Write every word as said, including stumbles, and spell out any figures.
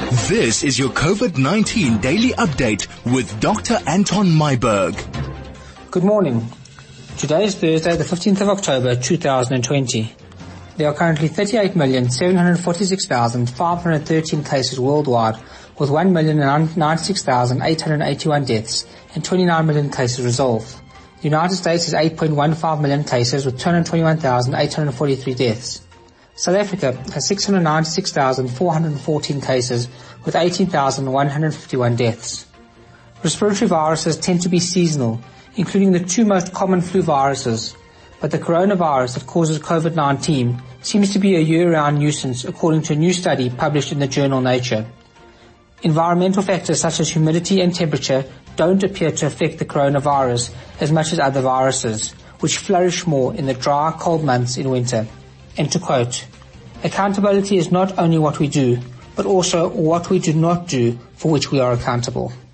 This is your COVID nineteen daily update with Doctor Anton Myburgh. Good morning. Today is Thursday, the fifteenth of October, two thousand twenty. There are currently thirty-eight million, seven hundred forty-six thousand, five hundred thirteen cases worldwide, with one million, ninety-six thousand, eight hundred eighty-one deaths and twenty-nine million cases resolved. The United States has eight point one five million cases with two hundred twenty-one thousand, eight hundred forty-three deaths. South Africa has six hundred ninety-six thousand, four hundred fourteen cases with eighteen thousand, one hundred fifty-one deaths. Respiratory viruses tend to be seasonal, including the two most common flu viruses, but the coronavirus that causes COVID nineteen seems to be a year-round nuisance according to a new study published in the journal Nature. Environmental factors such as humidity and temperature don't appear to affect the coronavirus as much as other viruses, which flourish more in the dry, cold months in winter. And to quote, "Accountability is not only what we do, but also what we do not do for which we are accountable."